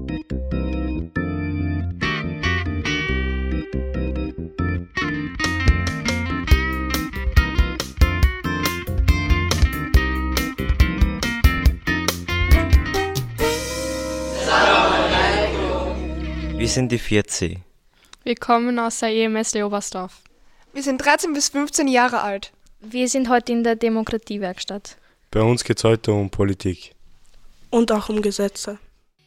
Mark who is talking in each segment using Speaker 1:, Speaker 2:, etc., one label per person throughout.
Speaker 1: Wir sind die 4C.
Speaker 2: Wir kommen aus der EMS Leobersdorf.
Speaker 3: Wir sind 13 bis 15 Jahre alt.
Speaker 4: Wir sind heute in der Demokratiewerkstatt.
Speaker 5: Bei uns geht es heute um Politik.
Speaker 6: Und auch um Gesetze.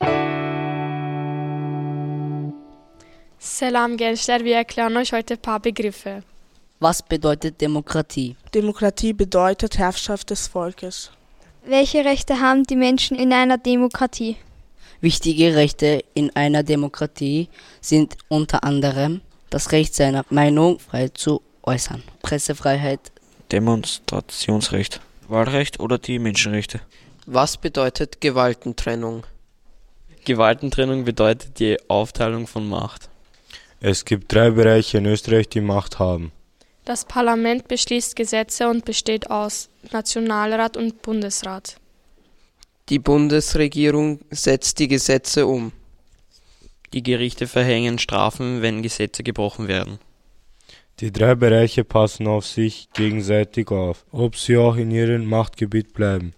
Speaker 2: Selam gençler, wir erklären euch heute ein paar Begriffe.
Speaker 7: Was bedeutet Demokratie?
Speaker 6: Demokratie bedeutet Herrschaft des Volkes.
Speaker 4: Welche Rechte haben die Menschen in einer Demokratie?
Speaker 7: Wichtige Rechte in einer Demokratie sind unter anderem das Recht, seiner Meinung frei zu äußern, Pressefreiheit,
Speaker 8: Demonstrationsrecht, Wahlrecht oder die Menschenrechte.
Speaker 9: Was bedeutet Gewaltentrennung?
Speaker 1: Gewaltentrennung bedeutet die Aufteilung von Macht.
Speaker 5: Es gibt 3 Bereiche in Österreich, die Macht haben.
Speaker 2: Das Parlament beschließt Gesetze und besteht aus Nationalrat und Bundesrat.
Speaker 9: Die Bundesregierung setzt die Gesetze um.
Speaker 1: Die Gerichte verhängen Strafen, wenn Gesetze gebrochen werden.
Speaker 5: Die 3 Bereiche passen auf sich gegenseitig auf, ob sie auch in ihrem Machtgebiet bleiben.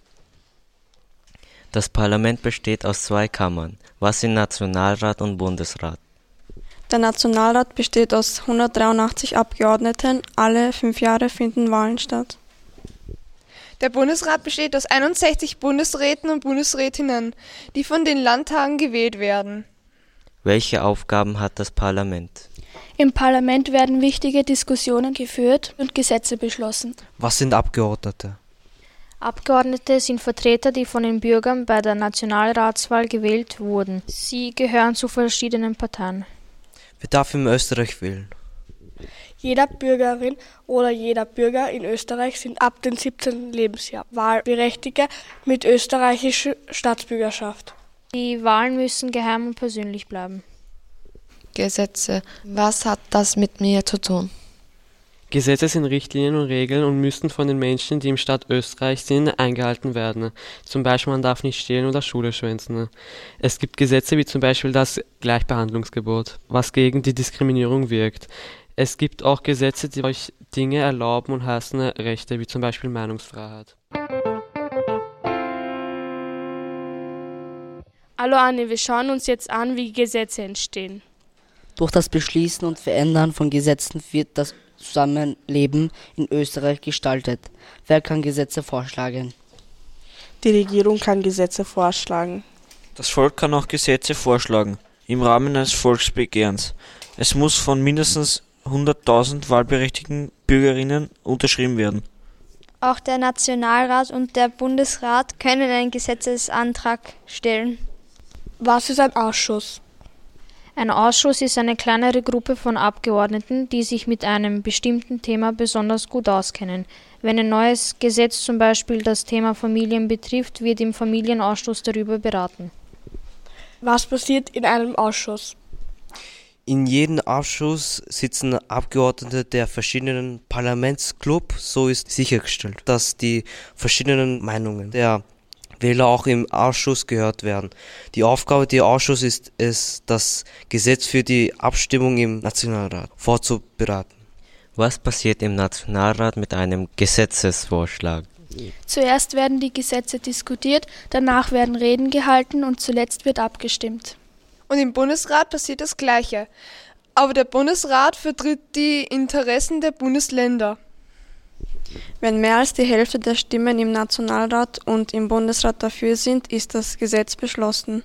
Speaker 1: Das Parlament besteht aus 2 Kammern. Was sind Nationalrat und Bundesrat?
Speaker 10: Der Nationalrat besteht aus 183 Abgeordneten. Alle 5 Jahre finden Wahlen statt.
Speaker 3: Der Bundesrat besteht aus 61 Bundesräten und Bundesrätinnen, die von den Landtagen gewählt werden.
Speaker 1: Welche Aufgaben hat das Parlament?
Speaker 11: Im Parlament werden wichtige Diskussionen geführt und Gesetze beschlossen.
Speaker 12: Was sind Abgeordnete?
Speaker 4: Abgeordnete sind Vertreter, die von den Bürgern bei der Nationalratswahl gewählt wurden. Sie gehören zu verschiedenen Parteien.
Speaker 12: Wer darf in Österreich wählen?
Speaker 6: Jeder Bürgerin oder jeder Bürger in Österreich sind ab dem 17. Lebensjahr Wahlberechtigte mit österreichischer Staatsbürgerschaft.
Speaker 4: Die Wahlen müssen geheim und persönlich bleiben.
Speaker 13: Gesetze. Was hat das mit mir zu tun?
Speaker 14: Gesetze sind Richtlinien und Regeln und müssen von den Menschen, die im Staat Österreich sind, eingehalten werden. Zum Beispiel, man darf nicht stehlen oder Schule schwänzen. Es gibt Gesetze wie zum Beispiel das Gleichbehandlungsgebot, was gegen die Diskriminierung wirkt. Es gibt auch Gesetze, die euch Dinge erlauben und heißen Rechte, wie zum Beispiel Meinungsfreiheit.
Speaker 2: Hallo Anne, wir schauen uns jetzt an, wie Gesetze entstehen.
Speaker 7: Durch das Beschließen und Verändern von Gesetzen wird das Zusammenleben in Österreich gestaltet. Wer kann Gesetze vorschlagen?
Speaker 6: Die Regierung kann Gesetze vorschlagen.
Speaker 8: Das Volk kann auch Gesetze vorschlagen, im Rahmen eines Volksbegehrens. Es muss von mindestens 100.000 wahlberechtigten Bürgerinnen unterschrieben werden.
Speaker 4: Auch der Nationalrat und der Bundesrat können einen Gesetzesantrag stellen.
Speaker 6: Was ist ein Ausschuss?
Speaker 4: Ein Ausschuss ist eine kleinere Gruppe von Abgeordneten, die sich mit einem bestimmten Thema besonders gut auskennen. Wenn ein neues Gesetz zum Beispiel das Thema Familien betrifft, wird im Familienausschuss darüber beraten.
Speaker 6: Was passiert in einem Ausschuss?
Speaker 12: In jedem Ausschuss sitzen Abgeordnete der verschiedenen Parlamentsclubs. So ist sichergestellt, dass die verschiedenen Meinungen der Wähler auch im Ausschuss gehört werden. Die Aufgabe des Ausschusses ist es, das Gesetz für die Abstimmung im Nationalrat vorzubereiten.
Speaker 1: Was passiert im Nationalrat mit einem Gesetzesvorschlag?
Speaker 11: Zuerst werden die Gesetze diskutiert, danach werden Reden gehalten und zuletzt wird abgestimmt.
Speaker 3: Und im Bundesrat passiert das Gleiche. Aber der Bundesrat vertritt die Interessen der Bundesländer.
Speaker 10: Wenn mehr als die Hälfte der Stimmen im Nationalrat und im Bundesrat dafür sind, ist das Gesetz beschlossen.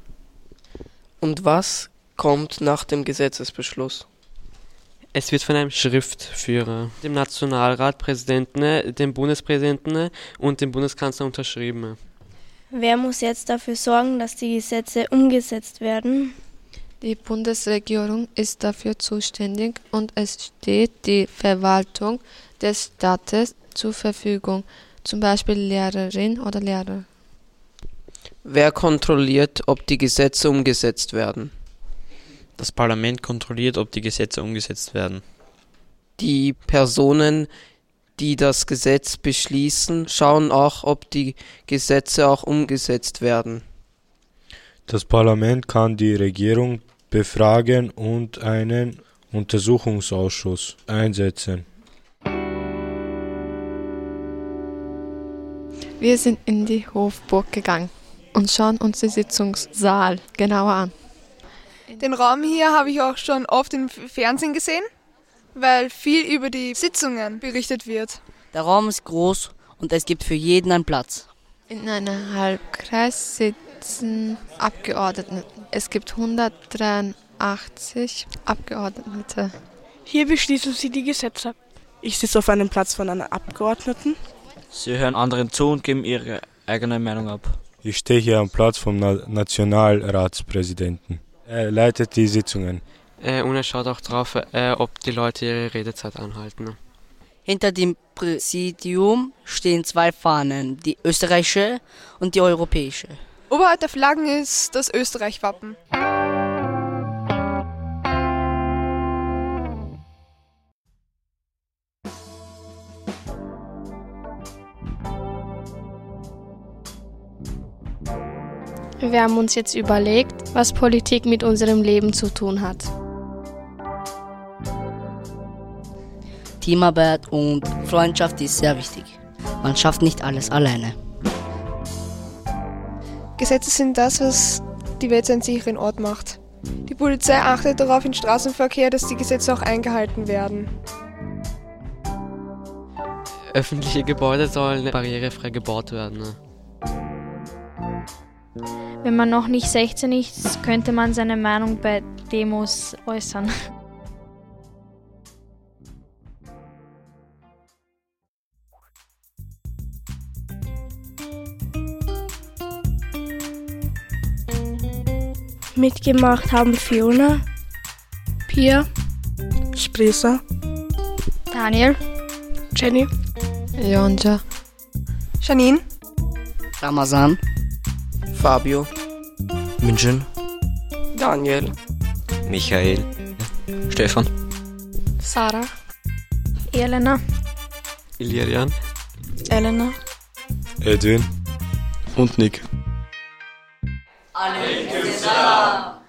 Speaker 9: Und was kommt nach dem Gesetzesbeschluss?
Speaker 14: Es wird von einem Schriftführer, dem Nationalrat, Präsidenten, dem Bundespräsidenten und dem Bundeskanzler unterschrieben.
Speaker 11: Wer muss jetzt dafür sorgen, dass die Gesetze umgesetzt werden?
Speaker 13: Die Bundesregierung ist dafür zuständig und es steht die Verwaltung des Staates zur Verfügung, zum Beispiel Lehrerin oder Lehrer.
Speaker 9: Wer kontrolliert, ob die Gesetze umgesetzt werden?
Speaker 1: Das Parlament kontrolliert, ob die Gesetze umgesetzt werden.
Speaker 9: Die Personen, die das Gesetz beschließen, schauen auch, ob die Gesetze auch umgesetzt werden.
Speaker 5: Das Parlament kann die Regierung befragen und einen Untersuchungsausschuss einsetzen.
Speaker 13: Wir sind in die Hofburg gegangen und schauen uns den Sitzungssaal genauer an.
Speaker 3: Den Raum hier habe ich auch schon oft im Fernsehen gesehen, weil viel über die Sitzungen berichtet wird.
Speaker 7: Der Raum ist groß und es gibt für jeden einen Platz.
Speaker 13: In einem Halbkreis sitzen Abgeordnete. Es gibt 183 Abgeordnete.
Speaker 6: Hier beschließen sie die Gesetze. Ich sitze auf einem Platz von einem Abgeordneten.
Speaker 8: Sie hören anderen zu und geben ihre eigene Meinung ab.
Speaker 5: Ich stehe hier am Platz vom Nationalratspräsidenten. Er leitet die Sitzungen.
Speaker 14: Und er schaut auch drauf, ob die Leute ihre Redezeit anhalten.
Speaker 7: Hinter dem Präsidium stehen 2 Fahnen, die österreichische und die europäische.
Speaker 3: Oberhalb der Flaggen ist das Österreich-Wappen.
Speaker 2: Wir haben uns jetzt überlegt, was Politik mit unserem Leben zu tun hat.
Speaker 7: Teamarbeit und Freundschaft ist sehr wichtig. Man schafft nicht alles alleine.
Speaker 3: Gesetze sind das, was die Welt zu einem sicheren Ort macht. Die Polizei achtet darauf im Straßenverkehr, dass die Gesetze auch eingehalten werden.
Speaker 14: Öffentliche Gebäude sollen barrierefrei gebaut werden.
Speaker 4: Wenn man noch nicht 16 ist, könnte man seine Meinung bei Demos äußern.
Speaker 6: Mitgemacht haben Fiona, Pia, Spresa,
Speaker 2: Daniel,
Speaker 6: Jenny,
Speaker 13: Jonja,
Speaker 3: Janine,
Speaker 7: Ramazan,
Speaker 9: Fabio,
Speaker 12: München,
Speaker 9: Daniel,
Speaker 1: Michael,
Speaker 8: Stefan,
Speaker 2: Sarah,
Speaker 4: Elena,
Speaker 14: Ilirian,
Speaker 10: Elena,
Speaker 5: Edwin
Speaker 15: und Nick.
Speaker 7: Alle zusammen.